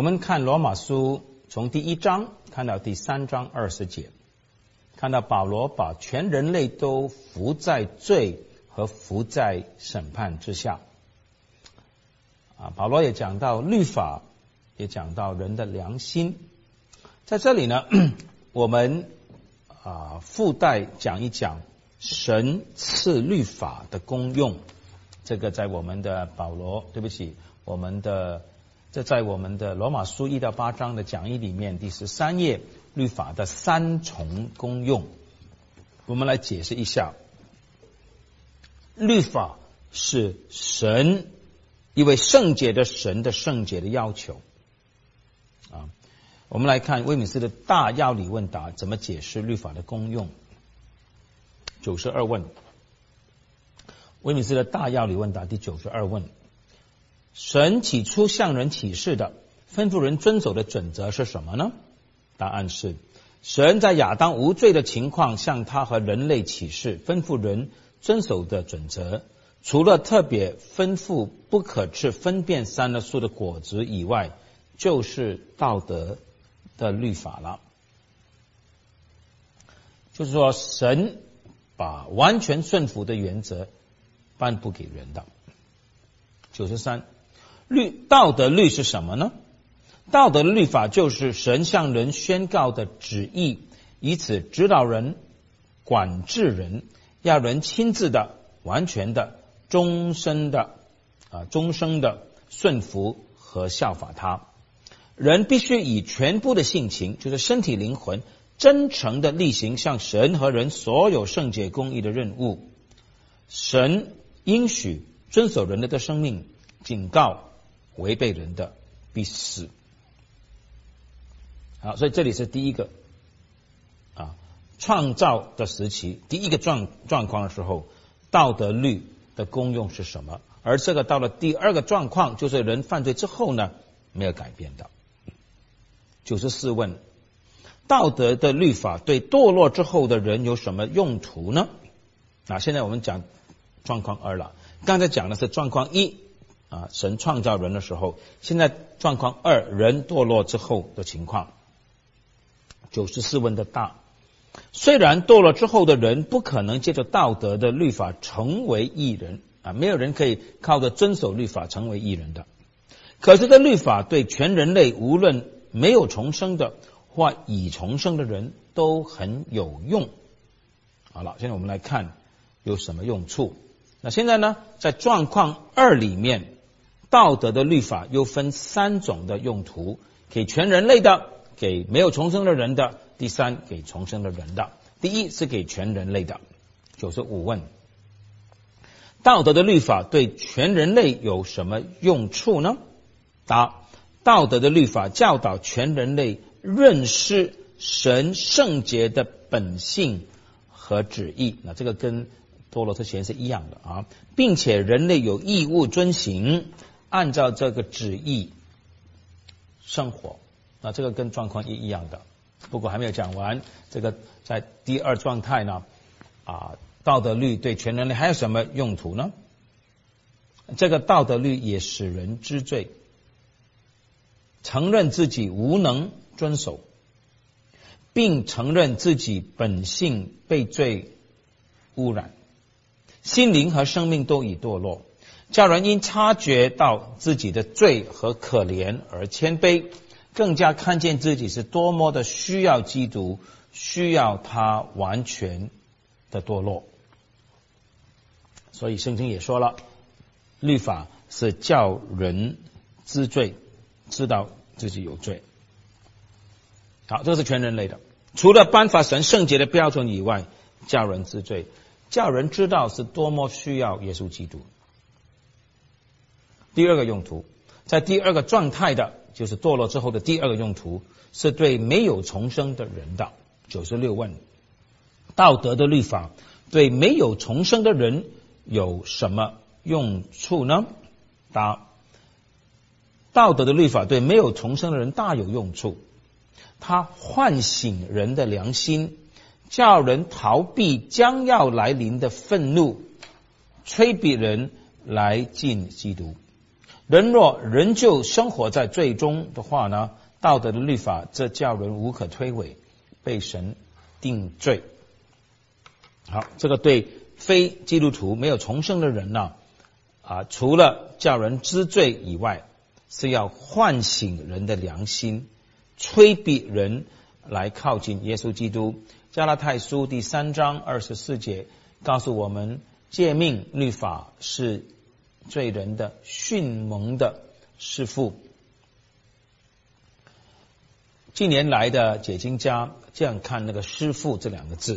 们看罗马书从第1章看到第3章20节，看到保罗把全人类都伏在罪和伏在审判之下。保罗也讲到律法，也讲到人的良心。在这里呢，我们附带讲一讲神赐律法的功用。这个在我们的这在我们的罗马书1到8章的讲义里面第13页，律法的3重功用。我们来解释一下，律法是神一位圣洁的神的圣洁的要求。我们来看威敏斯的大要理问答怎么解释律法的功用。92问，威敏斯的大要理问答第92问：神起初向人启示的吩咐人遵守的准则是什么呢？答案是，神在亚当无罪的情况向他和人类启示吩咐人遵守的准则，除了特别吩咐不可吃分辨善恶树的果子以外，就是道德的律法了。就是说，神把完全顺服的原则颁布给人的。93，道德律是什么呢？道德的律法就是神向人宣告的旨意，以此指导人、管制人，要人亲自的、完全的、终生的顺服和效法他。人必须以全部的性情，就是身体灵魂，真诚的例行向神和人所有圣洁公义的任务。神应许遵守人类的生命，警告违背人的必死。好，所以这里是第一个创造的时期第一个状况的时候，道德律的功用是什么？而这个到了第二个状况，就是人犯罪之后呢，没有改变的。94问，道德的律法对堕落之后的人有什么用途呢？现在我们讲状况2了，刚才讲的是状况1，神创造人的时候，现在状况2，人堕落之后的情况。94问的大，虽然堕落之后的人不可能借着道德的律法成为义人，没有人可以靠着遵守律法成为义人的，可是这律法对全人类，无论没有重生的或已重生的人都很有用。好了，现在我们来看有什么用处。那现在呢，在状况2里面，道德的律法又分3种的用途，给全人类的，给没有重生的人的，第3给重生的人的。第一是给全人类的。95问，道德的律法对全人类有什么用处呢？答：道德的律法教导全人类认识神圣洁的本性和旨意，那这个跟堕落之前是一样的并且人类有义务遵行，按照这个旨意生活。那这个跟状况1一样的。不过还没有讲完，这个在第2状态呢，道德律对全人类还有什么用途呢？这个道德律也使人知罪，承认自己无能遵守，并承认自己本性被罪污染，心灵和生命都已堕落，叫人因察觉到自己的罪和可怜而谦卑，更加看见自己是多么的需要基督，需要他完全的堕落。所以圣经也说了，律法是叫人知罪，知道自己有罪。好，这是全人类的。除了颁发神圣洁的标准以外，叫人知罪，叫人知道是多么需要耶稣基督。第2个用途，在第2个状态的，就是堕落之后的第2个用途，是对没有重生的人的。96问，道德的律法对没有重生的人有什么用处呢？答：道德的律法对没有重生的人大有用处，它唤醒人的良心，叫人逃避将要来临的愤怒，催逼人来进基督。 人若仍旧生活在罪中的话呢，道德的律法这叫人无可推诿，被神定罪。好，这个对非基督徒没有重生的人呢，除了叫人知罪以外，是要唤醒人的良心，催逼人来靠近耶稣基督。加拉太书第3章24节告诉我们，诫命律法是罪人的训蒙的师父。近年来的解经家这样看那个师父这两个字，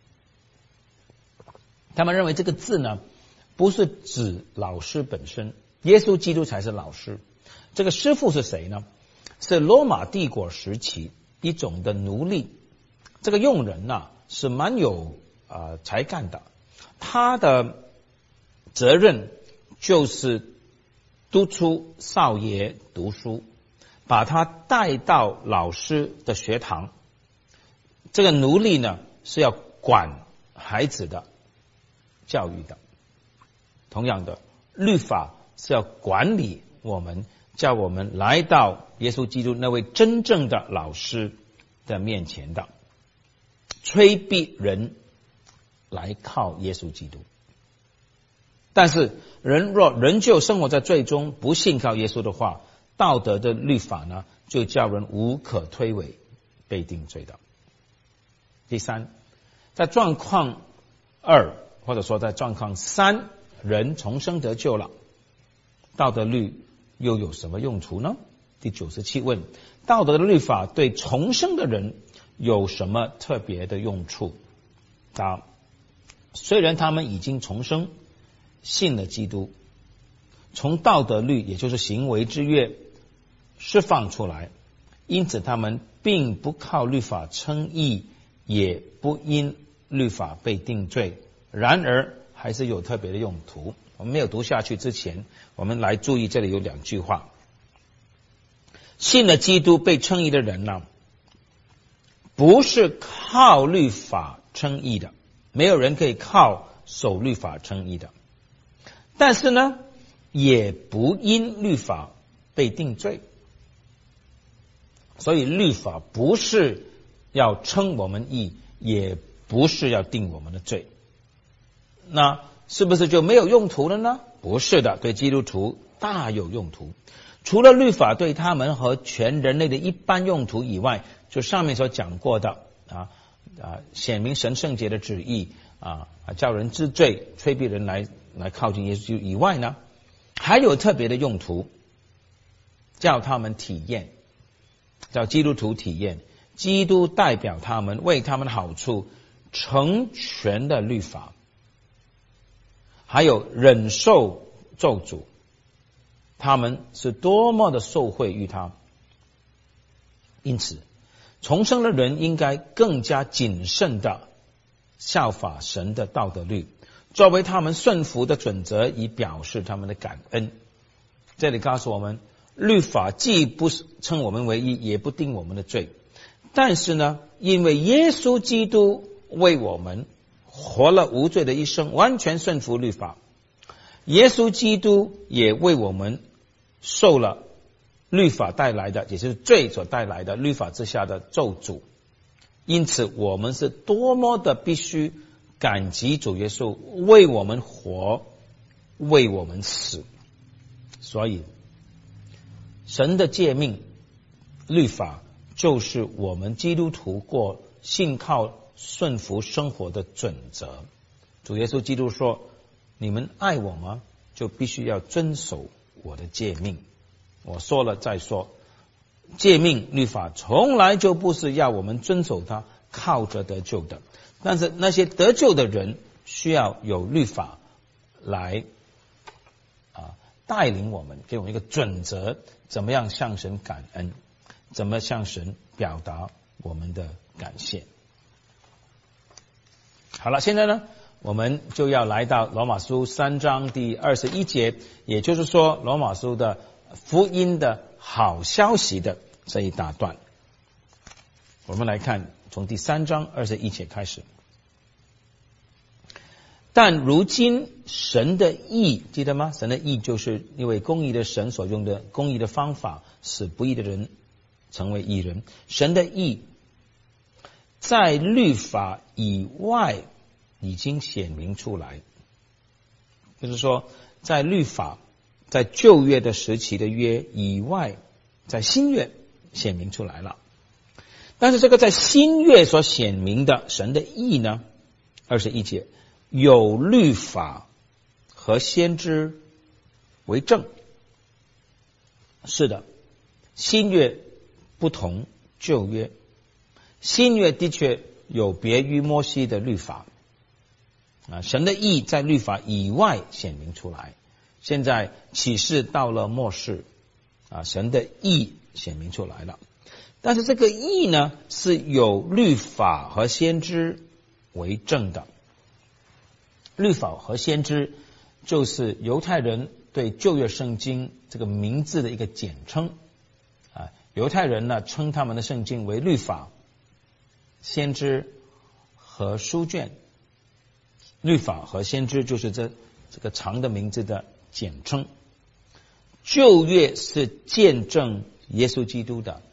他们认为这个字呢，不是指老师本身，耶稣基督才是老师。这个师父是谁呢？是罗马帝国时期一种的奴隶。这个佣人呢，是蛮有才干的，他的责任就是督促少爷读书，把他带到老师的学堂。这个奴隶呢，是要管孩子的教育的。同样的，律法是要管理我们，叫我们来到耶稣基督那位真正的老师的面前的，催逼人来靠耶稣基督。但是人若仍旧生活在罪中，不信靠耶稣的话，道德的律法呢，就叫人无可推诿，被定罪的。第三，在状况2或者说在状况3，人重生得救了，道德律又有什么用途呢？第97问，道德的律法对重生的人有什么特别的用处？虽然他们已经重生，信了基督，从道德律也就是行为之约释放出来，因此他们并不靠律法称义，也不因律法被定罪，然而还是有特别的用途。我们没有读下去之前，我们来注意这里有2句话。信了基督被称义的人呢，不是靠律法称义的，没有人可以靠守律法称义的。但是呢，也不因律法被定罪。所以律法不是要称我们义，也不是要定我们的罪。那是不是就没有用途了呢？不是的，对基督徒大有用途。除了律法对他们和全人类的一般用途以外，就上面所讲过的显明神圣洁的旨意叫人知罪，催逼人来靠近耶稣以外呢，还有特别的用途，叫他们体验，叫基督徒体验基督代表他们，为他们的好处成全的律法，还有忍受咒诅，他们是多么的受惠于他。因此重生的人应该更加谨慎的效法神的道德律，作为他们顺服的准则，以表示他们的感恩。这里告诉我们，律法既不称我们为义，也不定我们的罪，但是呢，因为耶稣基督为我们活了无罪的一生，完全顺服律法，耶稣基督也为我们受了律法带来的，也就是罪所带来的律法之下的咒诅。因此我们是多么的必须感激主耶稣为我们活，为我们死。所以神的诫命律法就是我们基督徒过信靠顺服生活的准则。主耶稣基督说，你们爱我吗？就必须要遵守我的诫命。我说了再说，诫命律法从来就不是要我们遵守它，靠着得救的。但是那些得救的人需要有律法来带领我们，给我们一个准则，怎么样向神感恩，怎么向神表达我们的感谢。好了，现在呢，我们就要来到罗马书3章第21节，也就是说罗马书的福音的好消息的这一大段。我们来看从第3章21节开始。 但如今神的义，记得吗？神的义就是因为公义的神所用的公义的方法，使不义的人成为义人。神的义在律法以外已经显明出来，就是说在律法在旧约的时期的约以外，在新约显明出来了。但是这个在新约所显明的神的义呢，21节，有律法和先知为证。是的，新约不同旧约，新约的确有别于摩西的律法神的义在律法以外显明出来。现在启示到了末世神的义显明出来了。但是这个义呢，是有律法和先知为证的。律法和先知就是犹太人对旧约圣经这个名字的一个简称犹太人呢称他们的圣经为律法、先知和书卷。律法和先知就是这个长的名字的简称。旧约是见证耶稣基督的，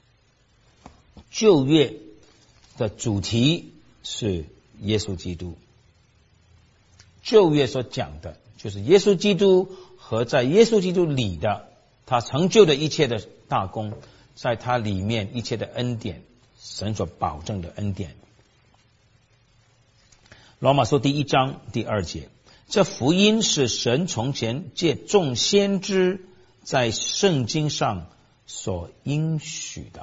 旧约的主题是耶稣基督。旧约所讲的就是耶稣基督和在耶稣基督里的他成就的一切的大功，在他里面一切的恩典，神所保证的恩典。罗马书第1章第2节，这福音是神从前借众先知在圣经上所应许的。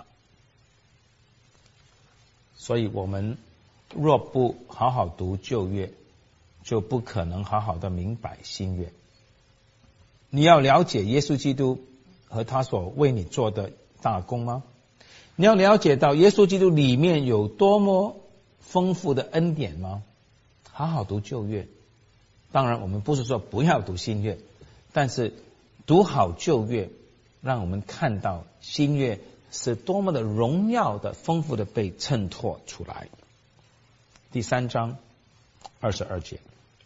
所以我们若不好好读旧约，就不可能好好的明白新约。你要了解耶稣基督和他所为你做的大功吗？你要了解到耶稣基督里面有多么丰富的恩典吗？好好读旧约。当然我们不是说不要读新约，但是读好旧约，让我们看到新约是多么的荣耀的丰富的被衬托出来。第3章22节，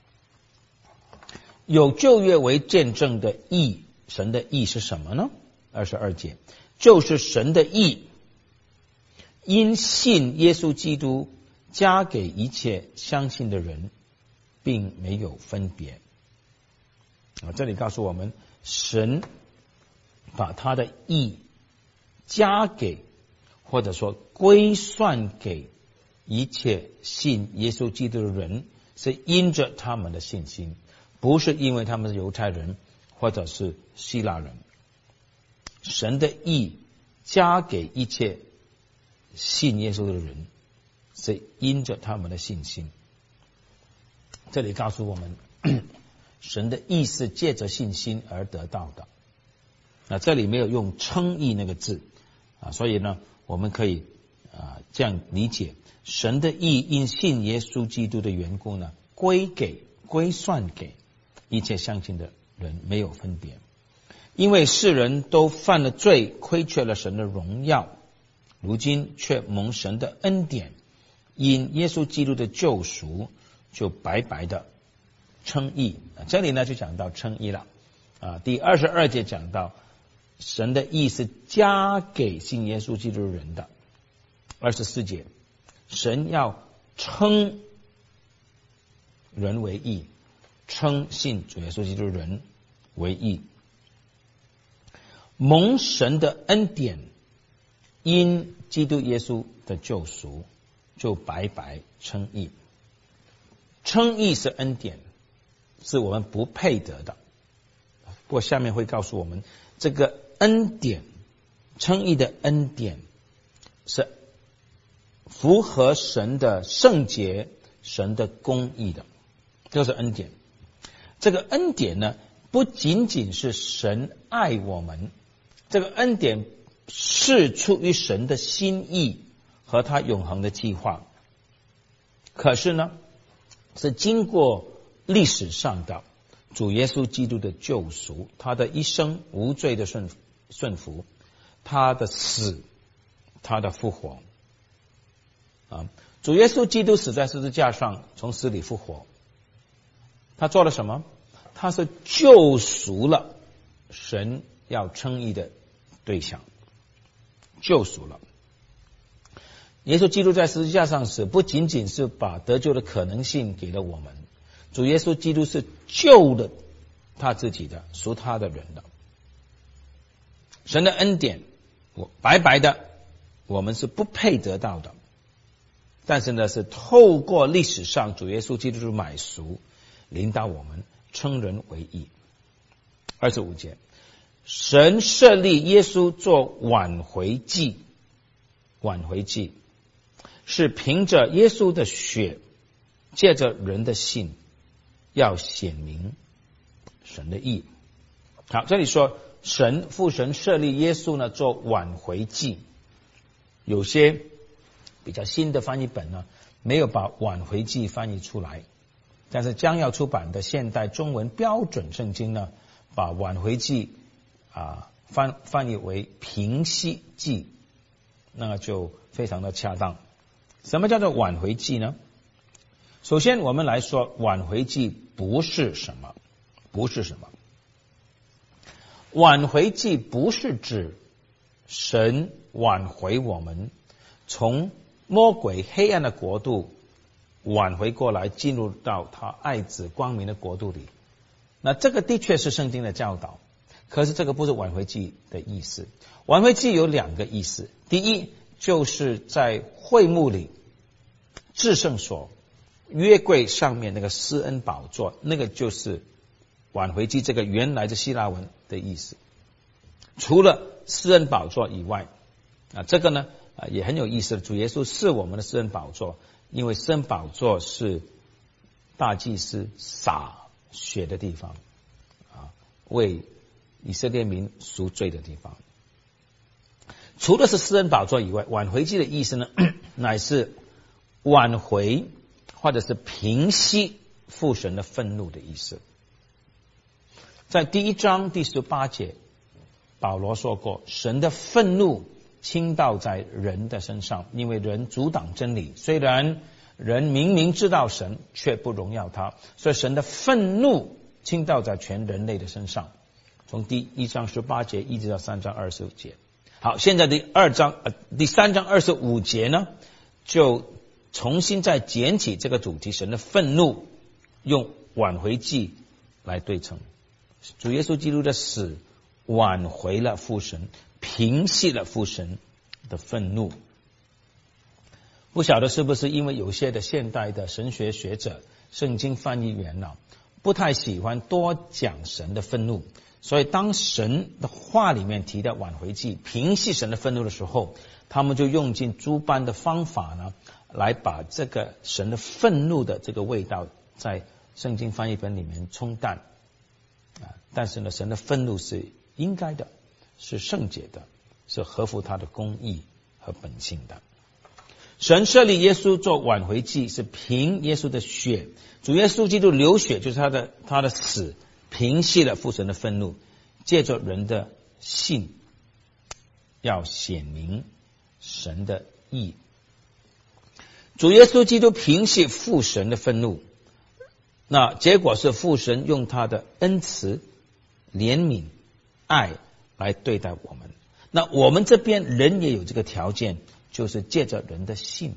有旧约为见证的义，神的义是什么呢？22节，就是神的义因信耶稣基督加给一切相信的人，并没有分别这里告诉我们，神把他的义加给或者说归算给一切信耶稣基督的人，是因着他们的信心，不是因为他们是犹太人或者是希腊人。神的义加给一切信耶稣的人，是因着他们的信心。这里告诉我们，神的义是借着信心而得到的。这里没有用称义那个字所以呢，我们可以这样理解，神的义因信耶稣基督的缘故呢，归算给一切相信的人，没有分别。因为世人都犯了罪，亏缺了神的荣耀，如今却蒙神的恩典，因耶稣基督的救赎，就白白的称义。这里呢就讲到称义了第22节讲到神的义是加给信耶稣基督的人的。24节，神要称人为义，称信主耶稣基督的人为义。蒙神的恩典，因基督耶稣的救赎，就白白称义。称义是恩典，是我们不配得的。不过下面会告诉我们，这个恩典，称义的恩典是符合神的圣洁、神的公义的，这是恩典。这个恩典呢，不仅仅是神爱我们，这个恩典是出于神的心意和他永恒的计划。可是呢，是经过历史上的主耶稣基督的救赎，他的一生无罪的顺服，他的死，他的复活主耶稣基督死在十字架上，从死里复活， 他做了什么？他是救赎了神要称义的对象，救赎了。耶稣基督在十字架上死，不仅仅是把得救的可能性给了我们，主耶稣基督是救了他自己的，属他的人的。神的恩典，白白的，我们是不配得到的。但是呢，是透过历史上主耶稣基督的买赎，领导我们称人为义。25节，神设立耶稣做挽回祭，挽回祭是凭着耶稣的血，借着人的信，要显明神的义。好，这里说父神设立耶稣呢做挽回祭，有些比较新的翻译本呢没有把挽回祭翻译出来，但是将要出版的现代中文标准圣经呢，把挽回祭翻译为平息祭，那就非常的恰当。什么叫做挽回祭呢？首先我们来说，挽回祭不是什么？挽回祭不是指神挽回我们从魔鬼黑暗的国度挽回过来，进入到他爱子光明的国度里。那这个的确是圣经的教导，可是这个不是挽回祭的意思。挽回祭有两个意思，第一就是在会幕里至圣所约柜上面那个施恩宝座，那个就是挽回祭这个原来的希腊文的意思。除了施恩宝座以外，这个呢也很有意思的，主耶稣是我们的施恩宝座，因为施恩宝座是大祭司洒血的地方，为以色列民赎罪的地方。除了是施恩宝座以外，挽回祭的意思呢，乃是挽回或者是平息父神的愤怒的意思。在第1章第18节，保罗说过，神的愤怒倾倒在人的身上，因为人阻挡真理。虽然人明明知道神，却不荣耀他，所以神的愤怒倾倒在全人类的身上。从第1章18节一直到3章25节。好，现在第3章25节呢，就重新再捡起这个主题，神的愤怒，用挽回祭来对称。主耶稣基督的死挽回了父神，平息了父神的愤怒。不晓得是不是因为有些的现代的神学学者、圣经翻译员不太喜欢多讲神的愤怒，所以当神的话里面提到挽回祭平息神的愤怒的时候，他们就用尽诸般的方法呢，来把这个神的愤怒的这个味道在圣经翻译本里面冲淡。但是呢，神的愤怒是应该的，是圣洁的，是合乎他的公义和本性的。神设立耶稣做挽回祭，是凭耶稣的血，主耶稣基督流血，就是他的死，平息了父神的愤怒，借着人的信，要显明神的义。主耶稣基督平息父神的愤怒，那结果是父神用他的恩慈、怜悯、爱来对待我们。那我们这边人也有这个条件，就是借着人的信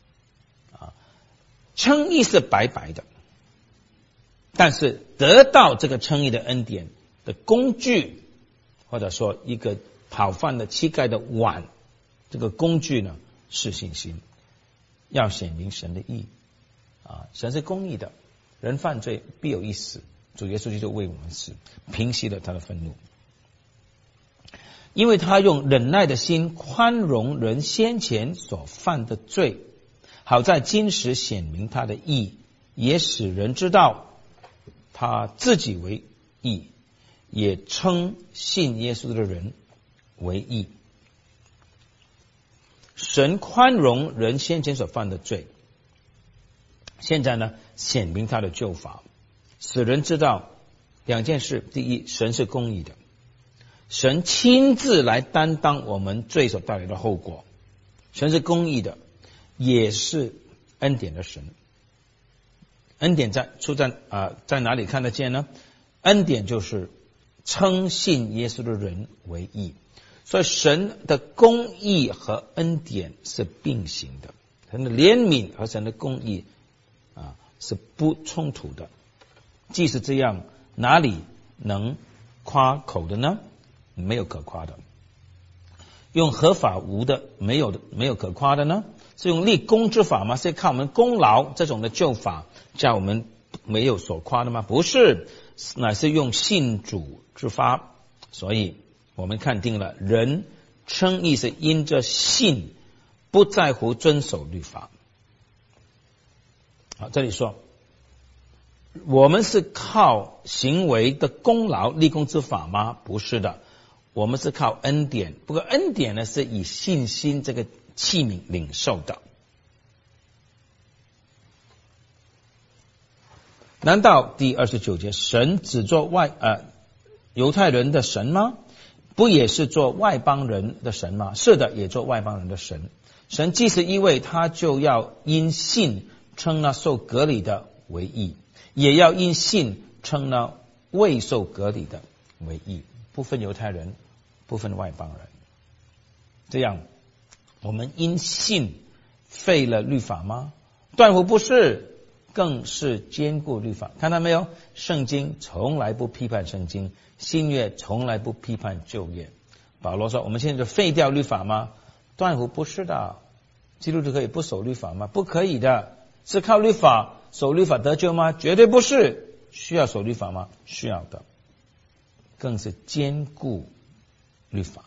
称义是白白的，但是得到这个称义的恩典的工具，或者说一个讨饭的乞丐的碗，这个工具呢是信心，要显明神的义神是公义的，人犯罪必有一死，主耶稣基督为我们死，平息了他的愤怒。因为他用忍耐的心宽容人先前所犯的罪，好在今时显明他的义，也使人知道他自己为义，也称信耶稣的人为义。神宽容人先前所犯的罪，现在呢显明他的救法，使人知道两件事。第一，神是公义的，神亲自来担当我们罪所带来的后果，神是公义的，也是恩典的神。 恩典在哪里看得见呢？恩典就是称信耶稣的人为义，所以神的公义和恩典是并行的，神的怜悯和神的公义是不冲突的。即使这样，哪里能夸口的呢？没有可夸的。用合法无的，没有可夸的呢？是用立功之法吗？是靠我们功劳这种的救法叫我们没有所夸的吗？不是，乃是用信主之法。所以我们看定了，人称义是因着信，不在乎遵守律法。好，这里说我们是靠行为的功劳立功之法吗？不是的，我们是靠恩典。不过恩典呢，是以信心这个器皿领受的。难道第29节神只做犹太人的神吗？不也是做外邦人的神吗？是的，也做外邦人的神。神既是一位，他就要因信称那受割礼的为义，也要因信称那未受割礼的为义，不分犹太人，不分外邦人。这样我们因信废了律法吗？断乎不是，更是坚固律法。看到没有？圣经从来不批判圣经，新约从来不批判旧约。保罗说我们现在就废掉律法吗？断乎不是的。基督徒可以不守律法吗？不可以的。是靠律法守律法得救吗？绝对不是。需要守律法吗？需要的。更是坚固律法。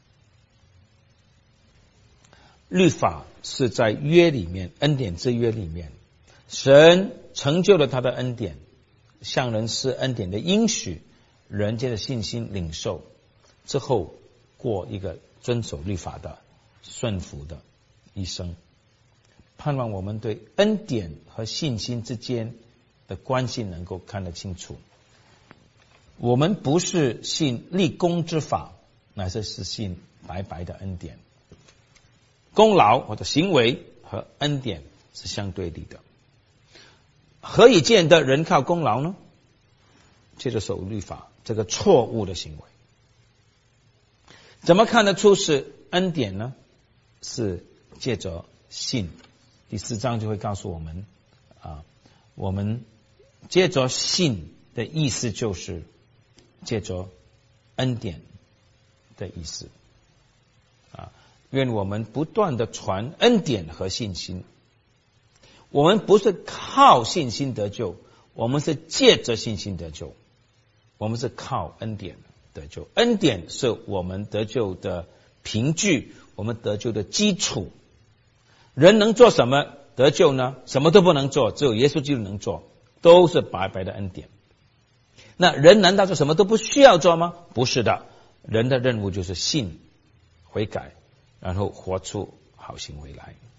律法是在约里面，恩典之约里面，神成就了他的恩典，向人施恩典的应许，人借着信心领受之后，过一个遵守律法的顺服的一生。盼望我们对恩典和信心之间的关系能够看得清楚。我们不是信立功之法，乃是信白白的恩典。功劳或者行为和恩典是相对立的。何以见得人靠功劳呢？借着守律法这个错误的行为。怎么看得出是恩典呢？是借着信。第4章就会告诉我们我们借着信的意思就是借着恩典的意思愿我们不断的传恩典和信心。我们不是靠信心得救，我们是借着信心得救。我们是靠恩典得救。恩典是我们得救的凭据，我们得救的基础。人能做什么得救呢？什么都不能做，只有耶稣基督能做，都是白白的恩典。那人难道就什么都不需要做吗？不是的，人的任务就是信、悔改，然后活出好行为来。